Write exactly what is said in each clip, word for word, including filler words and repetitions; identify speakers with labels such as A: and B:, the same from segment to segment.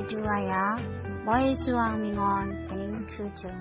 A: duaya boy suang mingon kaning kutung.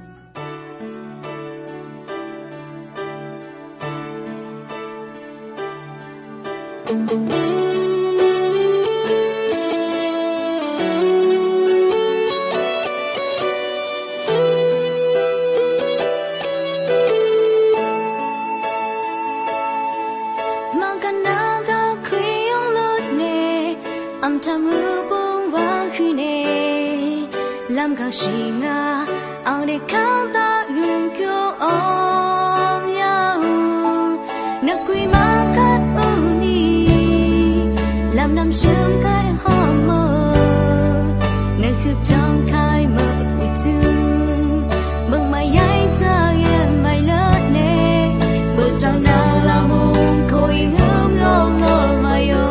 B: Làm cao sĩ ngà, ao để kháng ta hương kiêu ôm nhau. Nạc quý má khát ưu ni, làm năm sớm khai hoa mơ. Nạc khước trong khai mơ ưu tư, mừng mai yáy ta em mai lỡ nê. Bờ trang nàng là mông khôi hương ngô ngô mai ô.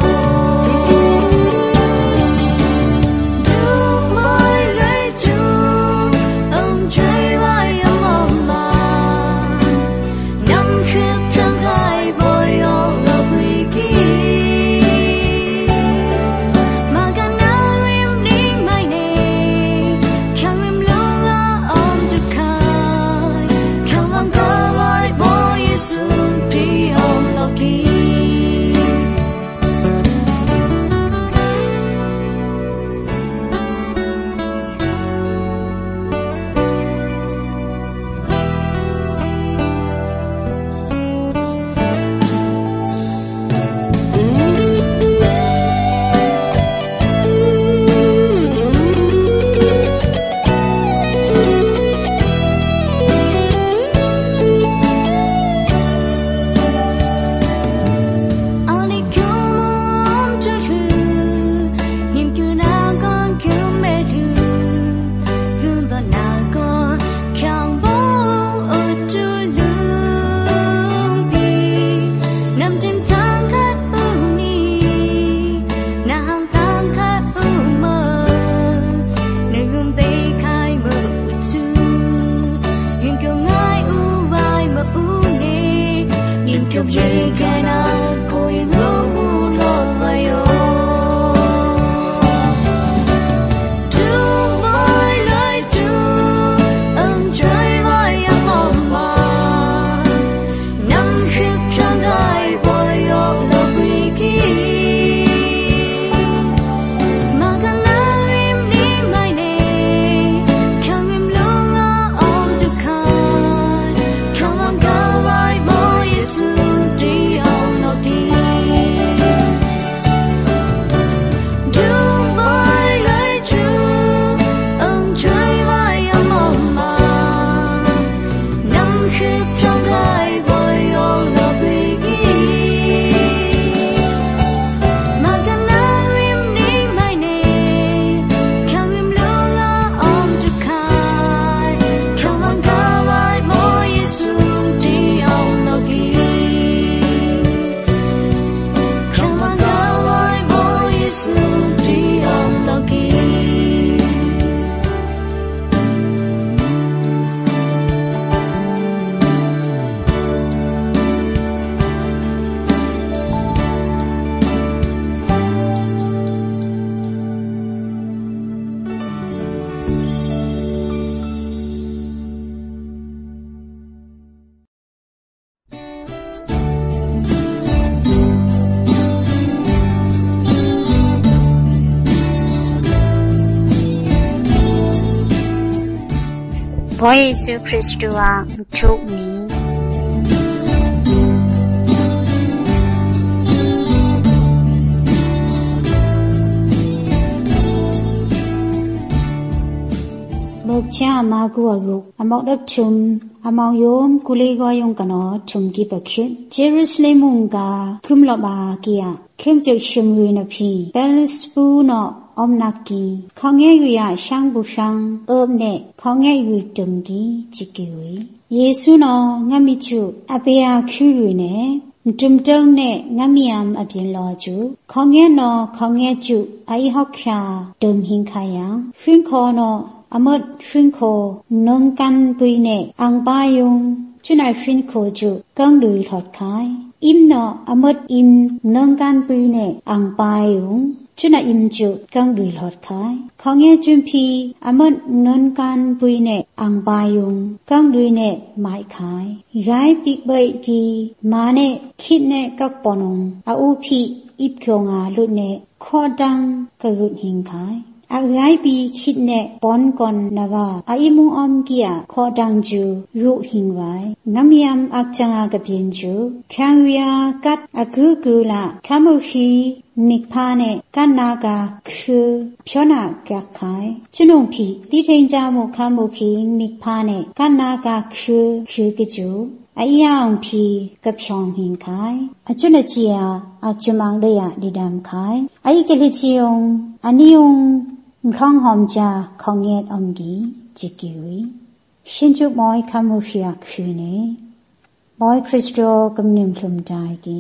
A: Boy Yesu Kristua chúc mi.
C: Bậc cha ma của gục, amok đắp chum, among yom kuli go yong kano chum ki bakhet. Jerusalem unga kum lo ba kia, kem jok shum wi na phi. Belzebul no omnaki, khong nghe wi sang bu sang, om ne khong nghe wi tum ki chiki wi. Yesu no ngami chu abia khu wi ne. Tum tung ne ngamiam abin lo chu, khong nghe no khong nghe chu ai hok kha tum hin khaya. Phun kho no amot phun kho nong kan bui ne ang ba yung chu nai fin kho chu kang lui thot khai im no amat im nang kan pui ne ang pai yung chu na im chu kang lui thot khai khong ye chun phi amat nang kan pui ne ang pai yung kang lui ne mai khai gai pik bai ki ma ne khit ne kak ponong a u phi ip khyo nga lut ne kho dang ka lut hing khai a gai pi khit ne pon kon na wa a imung om kia kho dang ju ru hing wai nam yam ak changa ka pin ju khang ya kat a gu gu la khamu khi mik pha ne kan na ka khu phyo na kya khai chunong phi ti thain ja mo khamu khi mik pha ne kan na ka khu khu ke ju a yang phi ka phyong hing khai a chuna chi ya a chumang le ya di dam khai ai ke li chi yong ani yong Rong hom cha khong yet om gi chikiwi shin chu moi khamu khia khune boy Christo kamnim thum dai gi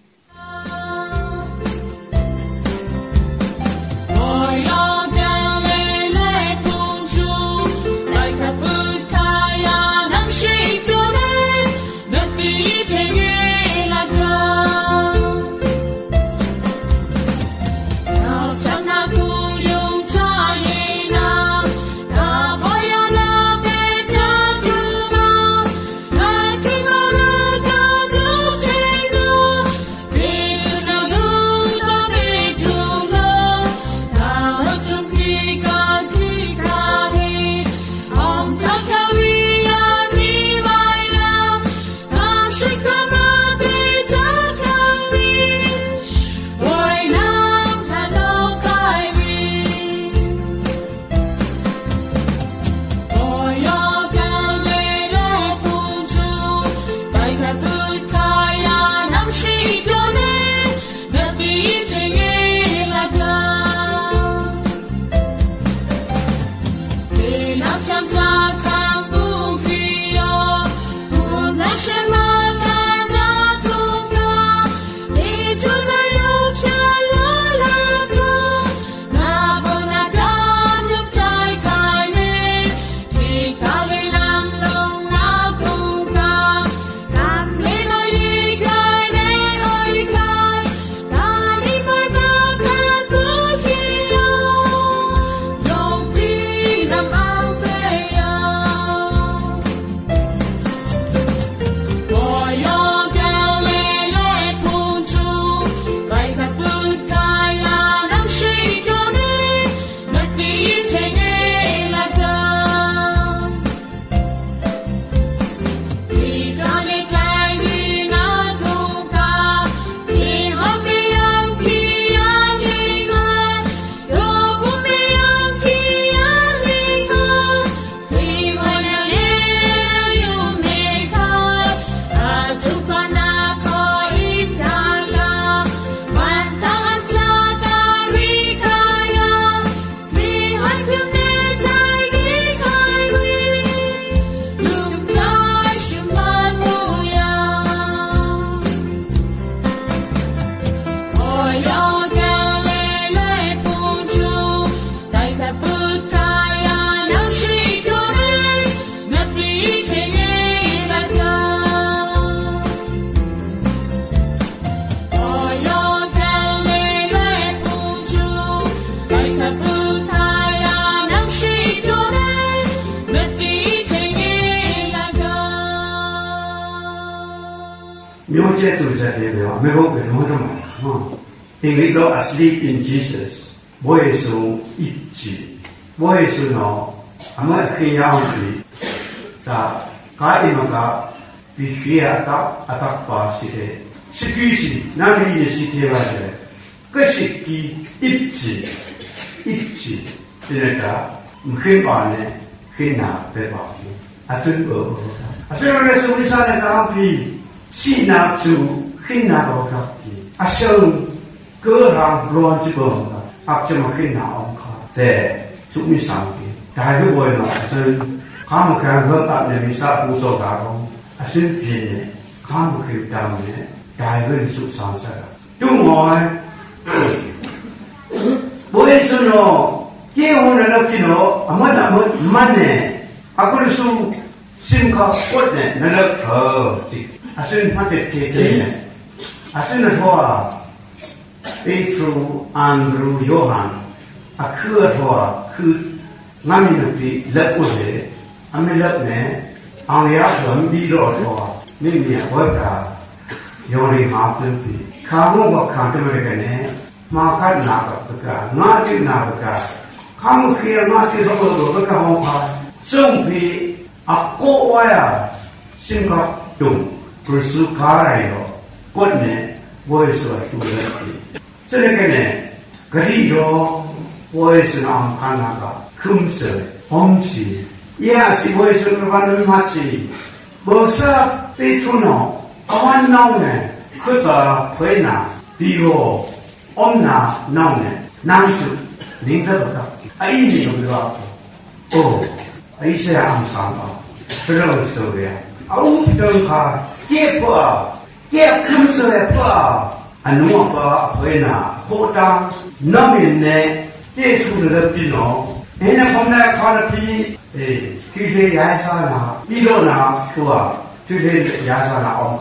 D: Ingrid asleep in Jesus. Boy so itchy. Boy so no. Ama kiyawti. Sa kai maka bihia ta atak pa site. Sikisi nari ni site wa je. Kasiki itchy. Itchy. Tineta mkhin pa ne khina pe pa. Atun o. Asero le so isa ne ka pi sina chu khina ba ka ki. Asero cơ hàng loan chỉ bơm áp cho một cái nào cả, thế chúng mình sang cái, đại cái buổi mà xin khám một cái hướng áp này mình sao phụ số cả không, xin phiền này khám một cái đam này, đại cái sự sáng suốt, chúng ngồi buổi xuân nó, cái hôm nay nó kia nó, à mất à mất mất này, à có lúc 심카 꽃네 너는 더 아슨 한테 개개네 아슨은 호아 베트루 안드루 요한 아크어 호아 그 나미는 비 lep고데 아밀lep네 아미야서 미로 호아 미미야 호가 요리 하든 비 카모가 칸트메게네 마카나가 그가 나디 나가 카모키야 나디서 그가 호파 정비 아꼬와야 심각동 불수 가라요 꽃네 뭐에서 두르지 저녁에네 그리요 뭐에서 암카나가 금세 엄지 예아시 뭐에서 그러는 마치 뭐사 빼주노 아완 나오네 그다 보이나 비로 엄나 나오네 남주 링가가 아이미도 그러고 오 아이세야 암사마 그런 소리야 아우 정가 예뻐 예 금세 예뻐 안누아 보이나 보다 너민네 예수를 비노 얘네 보면 가르피 에 기세 야사나 이러나 그와 기세 야사나 엄마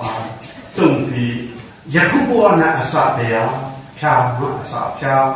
D: 좀비 야쿠보나 아사베야 캬마 아사샤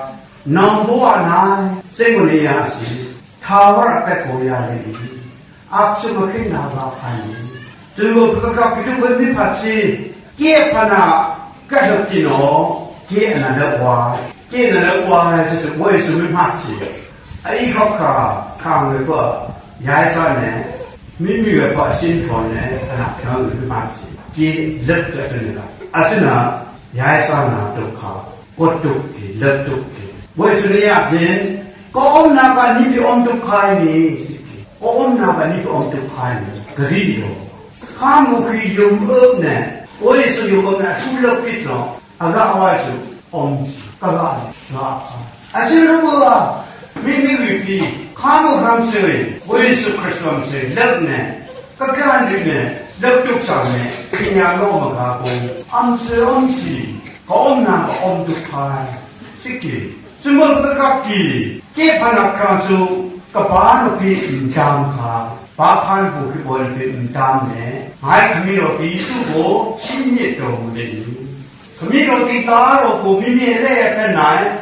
D: 넘보아나 세고리야시 타와라 빼고야리 앞서게 나가 하니 저거 그가 그도 못 받지 깨파나 가셨기노 깨나는 와 깨나는 와就是为什么받지 아이 거가 강을 봐 야산에 민미가 봐 신촌에 하나 병을 받지 깨 럽더니라 아스나 야산나 독하 꽃독기 럽독기 왜 소리야 빈 꼬나가 니비 엄독하니 꼬나가 니비 엄독하니 그리요 카무키 좀 없네 어디서 좀 없네 술럽겠어 아가 와서 엄지 까가 나 아시는 거야 민미위피 카무 감세의 예수 그리스도 감세 럽네 까까한데 럽독상에 그냥 넘어가고 암세 엄지 꼬나가 엄독하니 새끼 정말 깎기 깨파나카수 까바노피 잠카 바칸부 그벌비 음담네 아이 그미로기 수고 신예도무니 그미로기 따로고 미미에 빼나이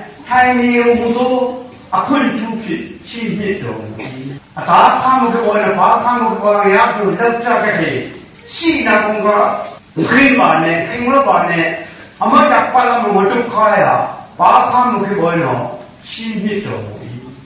D: 타이미우무도 아콘 투피 신예도무니 아다카무 그벌은 바칸부 그벌은 약수 럽자게 시나공가 그리바네 킹로바네 아마 약발라면 어떡하야 바카무 그벌은 신예도무니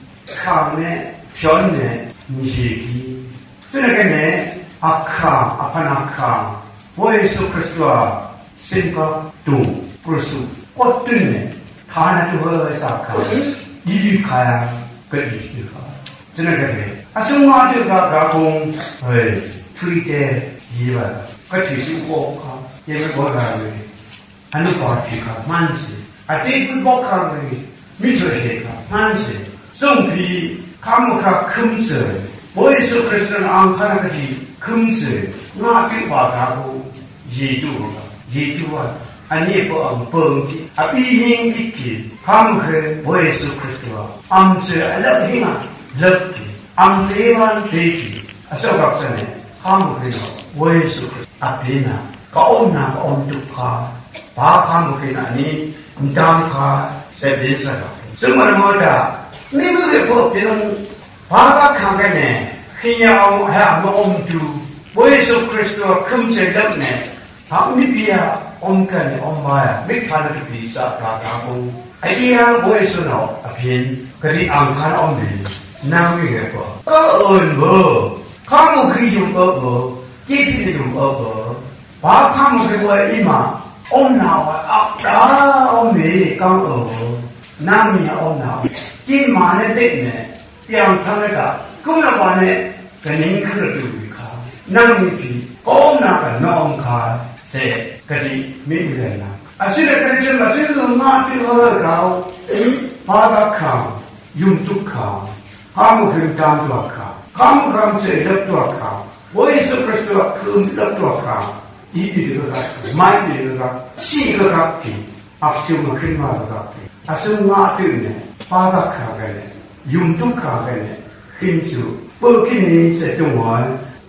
D: 강내 변내 무시기 저녁에네 아카 아파나카 예수 그리스도와 생각 동 그리스도 꽃들네 하나도 허사카 이리카야 그리스도가 저녁에네 아승마드가 가공 에 트위테 이와 같이 쓰고가 얘를 뭐라고 하는 파티가 만시 아떼 그복하고 미쳐해가 만시 성비 감옥가 금세 예수 그리스도는 안카나까지 금세 나비 와가고 예두가 예두와 아니 뭐 뻥기 아비행 있기 감옥에 예수 그리스도와 암세 알라히나 럽기 암대만 되기 아서각전에 감옥에서 예수 그리스도 아비나 가온나 엄두카 바 감옥에 아니 담카 세비사가 정말 뭐다 미국의 법에는 바닥하게네 그냥 해야 엄두 예수 그리스도가 금세 럽네 방미비야 엄간에 엄마야 맥파는 비싸 가가고 아이야 예수는 앞인 그리 안간 엄비 나무게 봐 어은 뭐 감옥이 좀 어어 깨피리 좀 어어 바감옥에 뭐 이마 엄나와 앞다 엄미 깡어 남이야 엄나 이 만에 됐네 뺨타내가 그러반에 그냥 그러두니까 남이 엄나가 넘가 세 그리 미미래나 아시레 그리 좀 맞으면서 나한테 허가고 바닥카 융뚝카 하무금 담두아카 하무감세 럽두아카 예수 그리스도가 그 럽두아카 이비들어가 마이비들어가 시가 앞쪽은 큰 말을 갖기 아승마 때문에 바닥하게 융뚝하게 힘주 뻗기니 제 동안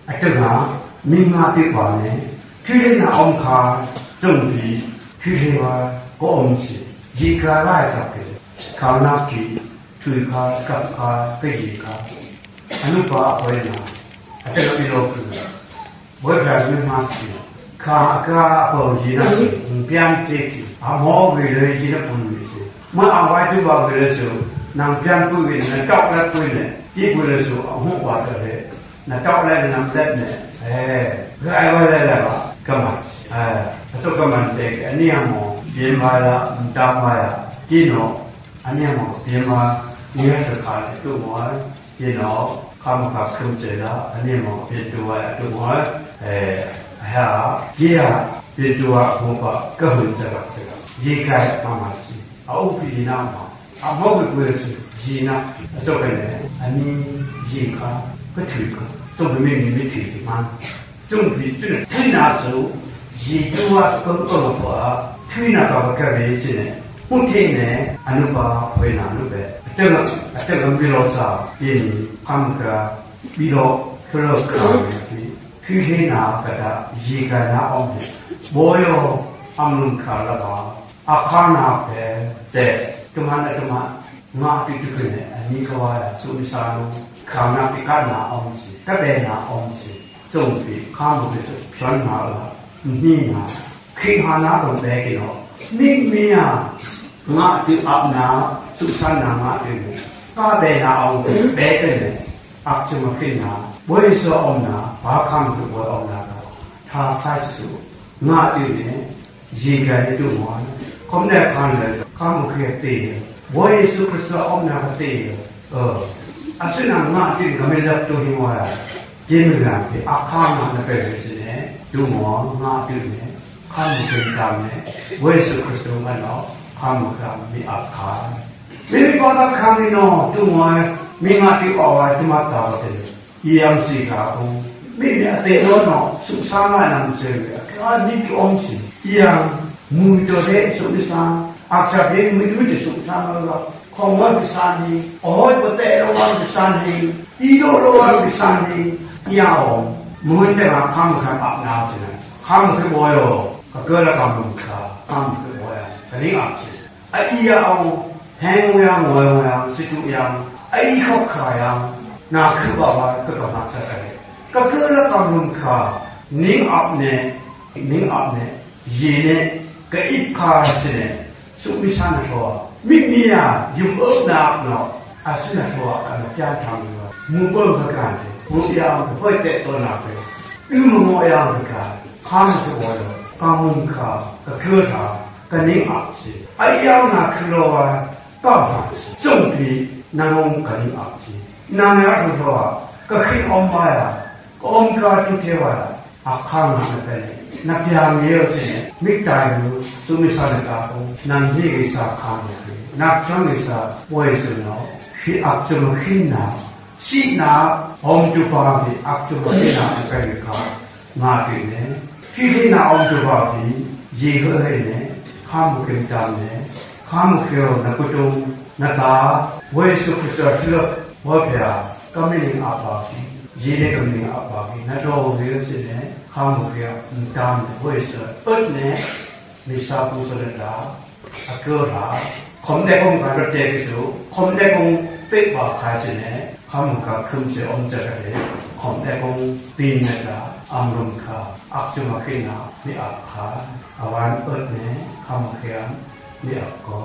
D: အတကမင်းငါပြပါနဲ့ထွေးနာအောင်ခါတုံပြီးထွေးပါကိုအောင်စီဒီကာလာကပ်တယ်ခေါနာကီထွေးခါကပ်ခါပေဒီခါအနုပါဝဲနာအတကပြီးတော့ဘွဲပြားမင်းမစီခါကာပေါ်ကြီးနာပြန်တိတ်အမောဝေလေကြီးတဲ့ပုံလေးစီမအဝိုက်တူပါဝေလေဆိုနံပြန်ပွေနဲ့တောက်လက်ပွေနဲ့ဒီပွေလေဆိုအဟုတ်ပါတယ်နာတောက်လက်နံလက်နဲ့အဲဂိုင်ဝဲလဲလာကမအဲအစုကမန်တဲ့အနည်းအမောပြင်မာလာတာမာယာဒီနော်အနည်းအမောပြင်မာငဲတခါတို့မောဒီနော်ခမခခုံကျေလာအနည်းအမောပြင်တူဝဲတို့မောအဲဟာဒီဟာပြင်တူဝဘောပါကဟုန်စကစကရေခိုင်ပါမရှိအောက်ပြည်နာမှာအမောက်ကွယ်စီရေနာအစုကနေအနည်းရေခါကထွေကတော့မင်းမိတိစီမန်ကျုံပြီးကျင်းထိနာဆိုရေတူဝကောကောပေါ်ထိနာတော့ကပဲစီနေပုထိနေအနုပါဝေနာလို့ပဲအတက်အတက်ကပြီးတော့စားပြင်းခမ်ကပြီးတော့ခရောခါပြီးခိခိနာကတာရေကနာအောင်ဘောယောအမလုံခါလာပါအခါနာပဲတဲ့ကမနာကမငါတိတုကနေအနိကဝါသုမိစာလုံးခါနာပိကနာအောင်စီကတဲ့နာအောင်စီသုံးပြီးခါမှုဆိုဖြန်းနာလာနိနာခိဟာနာတော့ပဲကေတော့နိမီယာငါတိအပ်နာသုဆန္နာငါတိကတဲ့နာအောင်ပဲတဲ့အပ်ချမခိနာဘွေစောအောင်နာဘာခံကိုဘောအောင်နာသာဖိုက်စုငါတိနဲ့ရေကန်တို့မောခုံးတဲ့ခံလဲကာမခေတေဘွေစုခရစ်တော်အောင်နာတေအော်အစနာငါတိကမေလက်တို့ဟိဝါဒီမလာဒီအခါနာနဲ့ပဲစီနေတို့မောငါတိနဲ့ခါမကေကမယ်ဘွေစုခရစ်တော်မနော်ခါမကမိအခါဒီပေါ်တော့ခါမီနော်တို့မောမိငါတိအော်ဝါဒီမှာတာတယ်ယံစီကာဘူးမိရတဲ့တော့နော်စုစားလာနမ်းစေကာဒီကောင်စီယံမူတော်တဲ့စုစားအခါပြေမီတူတဲ့စုစားလာခေါင်းဝတ်ပစံဒီအော်ပတဲ့ရောဝတ်ပစံဒီဤတို့ရောဝတ်ပစံဒီယောင်မွေးတဲ့မှာခမ်းခံအပ်နာစေခမ်းခံဘောရောကကရကံလုံးခါခမ်းခံဘောရခဏအပ်စေအီယာအောင်ဟန်ဝရငွေဝရစစ်တူရအိခောက်ခါယနာခုပါပါကကမစတဲ့ကကရကံလုံးခါနင်းအပ်နေနင်းအပ်နေရေနဲ့ကိခါစေစုမိဆန်းတော်မိမိယာယုံအနာနော်အစနာတော်အပြားထောင်လို့မူပေါ်ကကံဘုရားဘွဲ့တဲ့တော်နာပဲဥမမောယံကခါမတော်ကောင်းမခါကကျော်တာကနေအပ်စီအယောနာခလောဝါကောက်ပါစုံပြီးနာမုံကနေအပ်စီနာမရတော်ကခိအောင်မာယာကောင်းကာတုတေဝါအခါနာပဲနပြာမြေရစေမိတိုင်ကိုစုမိစားတဲ့ကာဖုံနန်ကြီးကိစ္စခါမယ်နတ်ချောင်းကိစ္စပွဲစနော်ခိအပ်ချမခိနာရှိနာအောင်ကျပါပြီအပ်ချမခိနာပဲကငါတည်နေခိခိနာအောင်ကျပါပြီရေခဲနေခါမှုကိတမ်းနေခါမှုခေနကုတုံနတာဝေစုခစဖလဝပြကမင်းအပါပြီရေနဲ့ကမင်းအပါပြီနတော်ဝေဖြစ်နေခါမှုခေတမ်းဝေစုပတ်နေမိစာပူစရတာအကောဟာခုံတဲ့ကုန်းကတော့တဲ့ဆိုခုံတဲ့ကုန်းပိတ်ပါခါစနေခါမှုကခုံစေအောင်ကြတယ်ခုံတဲ့ကုန်းပင်းနေတာအမရုံခါအကျမခိနာမိအခါအဝန်ပတ်နေခါမှုခေမိအကော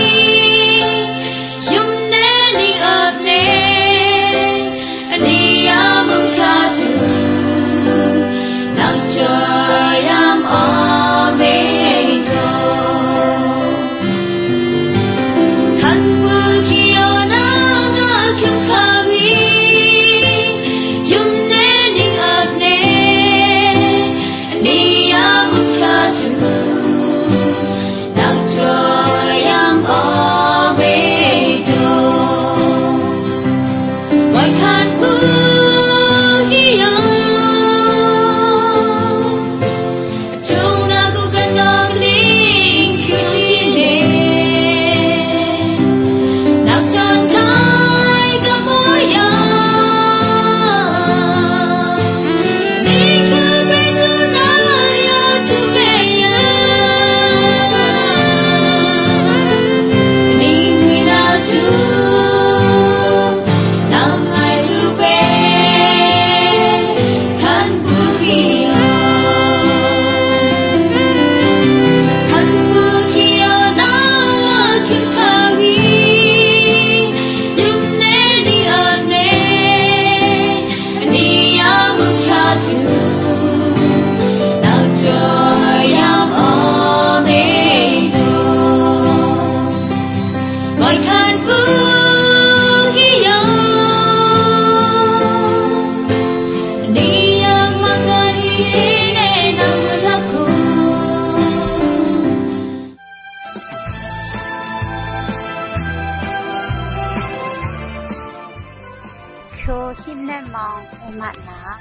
B: Ani
A: mạn lá.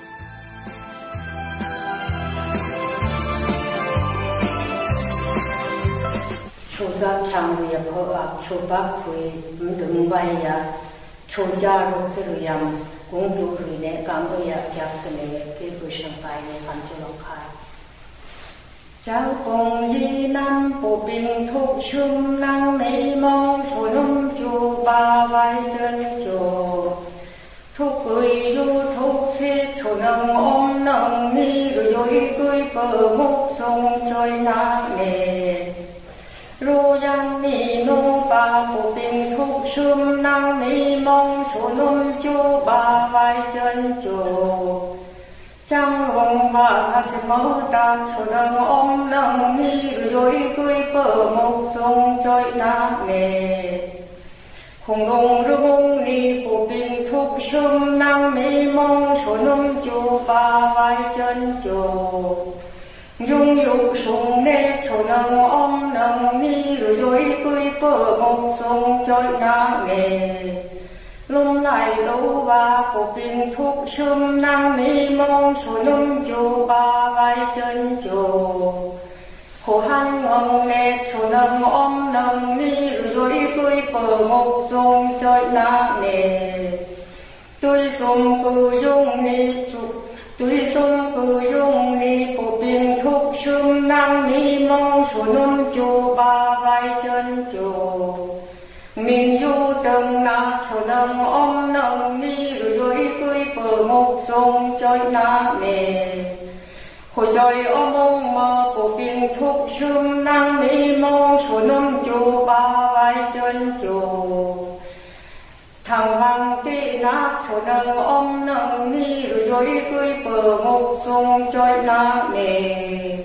E: Chú giác chẳng vì phở ạ, chú bác quỳ đứng bay ạ, chú gia rục sư rùi yam, cũng dù rùi nè cảm ơn ạ, kẹp sư nè, kê bùi sẵn tài nè, khăn chú lòng khai. Cháu cùng đi năm bộ bình thúc chung năng mấy mong chú nông chú ba vai chân chú. Thúc cười đu thúc xếp chú nâng ôm nâng mi rồi dối cười bờ mốc sông trôi nang nè. Ru yang mi nô ba bộ bình thúc chung năng mấy mong chú nông chú ba vai chân chú. Chẳng vòng và thật sự mơ tạc cho nâng ôm nâng mi rồi dối cười bờ mốc sông trôi nang nè. Hùng đông rung ni bộ bình thúc chung năng mi mong cho nông chú ba vai chân chú. Dung dục sung nét cho nâng ôm nâng mi rồi dối cười bờ mốc sông trôi nang nè. Lung lại lâu ba bộ bình thúc chung năng mi mong cho nông chú ba vai chân chú. Hồ hăng ngông nét cho nâng ôm nâng mi rồi dối cười bờ mốc sông trôi nang nè. Tôi dùng cư dung ni chụp Tôi dùng cư dung ni bộ bình thúc chung năng mi mong cho nông chú ba vai chân chú. Mình du từng nạc cho nâng ôm nâng mi rồi dối cười bờ mốc sông trôi nang nè. Hồi trời ôm ông mơ bộ bình thúc chung năng mi mong cho nông chú ba vai chân chú. Thằng vàng tị nạc cho nâng ôm nâng mi rồi dối cười bờ mốc sông trôi nang nè.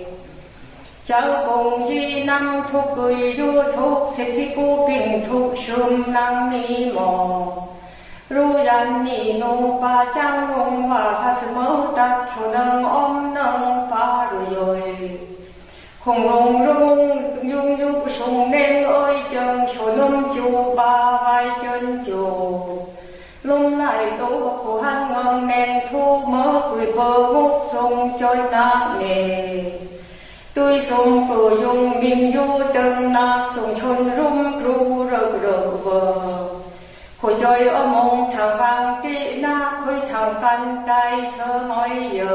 E: Cháu cùng di năm thúc cười du thúc xếp thi cô bình thúc chung năng mi mò. Ru yan ni nô ba trang nông và thà sư mơ tạc cho nâng ôm nâng ba rồi rồi. Hùng rung rung dung dục sung nên ơi chân cho nâng chú ba vai chân chú. Lung lại tố khổ hăng ngân nên thu mơ cười bờ mốc sông trôi nang nè. Tôi dùng cử dùng mình du từng nạc dùng chôn rung ru rực rực vờ. Hồi trời ôm ông thằng vàng tị nạc hơi thằng căn tay thơ nói giờ.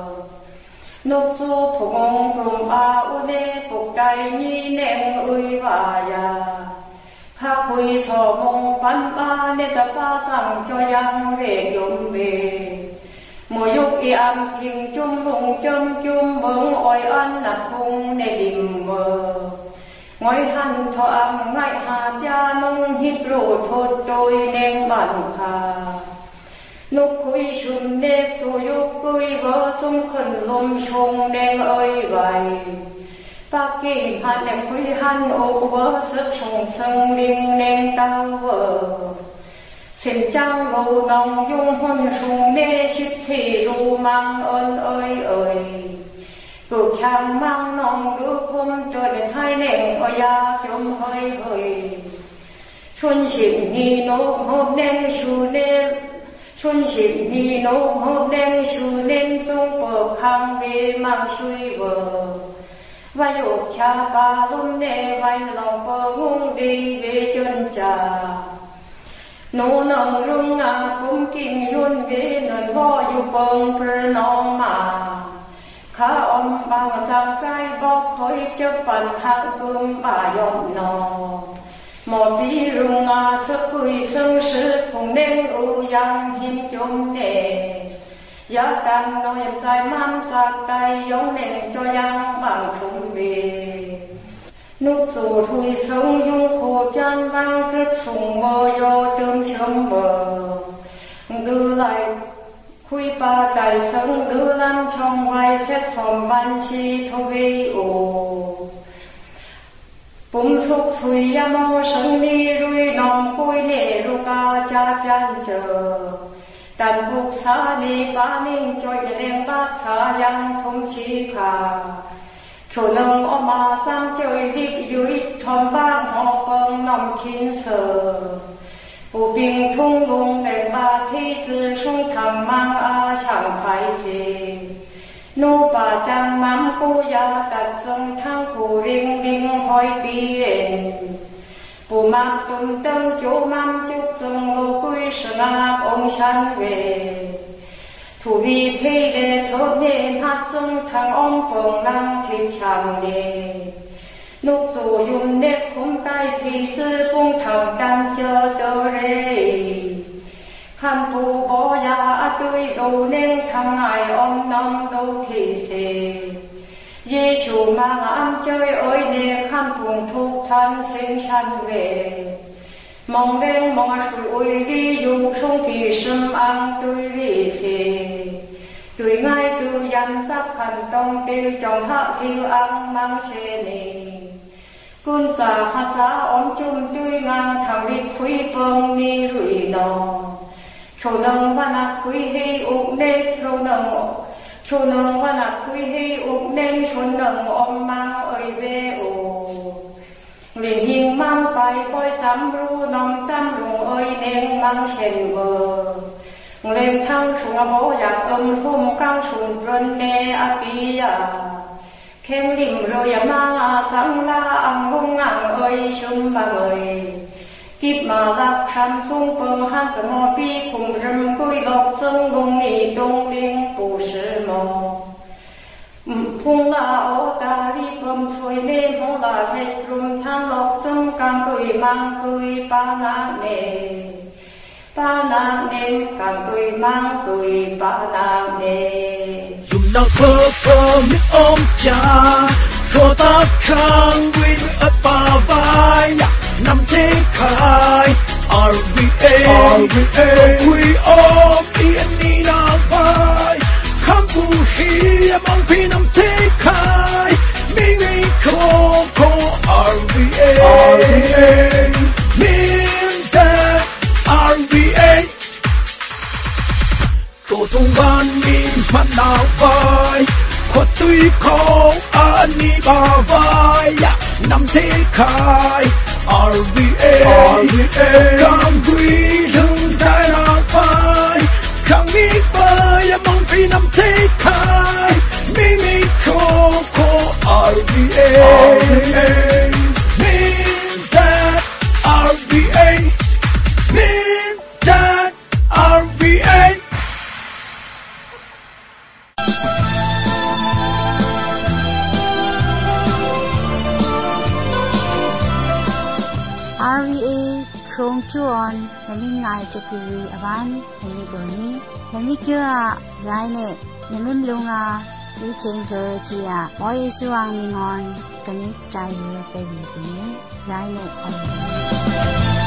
E: Nốc du phục ông rung ba u nê phục cây nhi nèng ơi và ya. Khắc huy sò mông văn ba nê ta ba rằng cho yang rể dùng về. Mùa dục y âm kinh chung vùng châm chung bướng oi ân nạc hung nê đìm mờ. Ngói hăn thọ âm ngại hà cha nông hít rổ thốt tôi nèng bản khà. Nục khuy chung nê dù dục cười vỡ chung khẩn lùm chung nèng ơi vầy. Bác kìm hàn nèng khuy hàn ô vỡ sức chung sân linh nèng tăng vỡ. Xin trang ngô nông dung hôn chung nê chít thị ru mang ơn ơi ơi. Cứ chàng mang nông cứ khung cho đến hai nèng ở ya chung hơi hơi. Xuân xịn ni nô hộp nèng chú nê. Xuân xịn ni nô hộp nèng chú nèng dung bờ khang bê mang suy vờ. Vai ục cha ba lùm nê vai lòng bờ hung đi về chân trà. Nô nâng rung ngà cũng kinh yun bê nâng vô yu bông phơ nô mà. Khá ôm bằng sang cái bọc khối chấp bàn thang cơm bà dọn nò. Một bí rung ngà sức quỳ sân sức cùng nên ưu yang hiếm chung nè. Giá tăng nói em dài mang sạc tay giống nền cho yang bằng trung bì. Nút dù thui sống dung khổ chan vang rất sùng mơ do tương chấm bờ. Ngư lại khuy ba đại sống ngư lăn trong vai xét xóm ban chi thô vi ổ. Bụng xúc xùi ya mô sân ni rui nòng côi nệ ru ca cha chan chờ. Đàn bục xa ni ba ninh trôi nền bát xa yang thông chi khả. Chỗ nâng ô mà sang chơi đích dưới thôn bác họ con nằm kín sở. Bộ bình thung vùng đèn ba thi dư sung thẳng chẳng mang a chẳng phải gì nu bà chẳng mang cô ya đặt dòng thang cô ring ring hỏi biển bù mang tung tâm chỗ mang chúc dòng lô quy sơn áp ông sanh về thủ vi thế để thốt nên hát dòng thang ông phòng năng thịt chẳng nề nút dù dùng nếp không tay thì sư bung thẳng tam chờ tơ rê khăn phù bỏ ya tươi đầu nên thằng ngài ông năm đâu thì xề Giê-xu mang ăn chơi ơi nè khăn phùng thuốc thân sinh sanh về mong đen mong sủi đi dùng không kỳ sâm ăn tươi đi xề tuổi ngay từ dặn sắc khăn tông tiêu trong hạ tiêu ăn mang xê nè cun già hát giá ống chung tươi ngang thằng đi quý bông ni rủi nò Chô nâng văn ạc quý hi ục nê chô nâng Chô nâng văn ạc quý hi ục nê chô nâng ôm mang ơi về ồ Liền hình mang bài coi xám ru nông tâm rung ơi nên mang chèn vờ Lên thang xuống bó giặc âm thôm cao xuống rân nê á bí à Khem đỉnh rồi à mang à sáng la ăn hung ngang ơi xung bà ơi Kiếp mà gặp sanh xuống bờ hát cho mò bi cùng râm cúi lọc chân bông nì đông liên bù sư mò Phung là ô ta đi bầm xuôi lên hô là hết rung thang lọc chân càng cười mang cười ba nà nè Ba nà nè càng cười mang cười ba nà nè
F: Dùng nào thơ thơ miết ôm cha Cho ta khang quyên ớt bà vai Nằm thế khai R V A Quy ôm yên ni na vai Khám phù khi mong phi nằm thế khai Mi mi khô khô R V A Miên tê R V A Cô thông ban min mặt nào vai Kho tuy khô anh ni bà vai Nằm thế khai R V A Càng quý lưng tay nào vai Càng mi bơi mong phi nằm thế khai Mi mi khô khô R V A Min that R V A Min that R V A
A: R V A Krong Chuan Nami Ngai Chakiri Avan Nami Doni Nami Kira Raine Nami Mlunga Yu Cheng Ke Chia Boy Suang Mingon Kanik Chai Yu Pegi Kini Raine Avan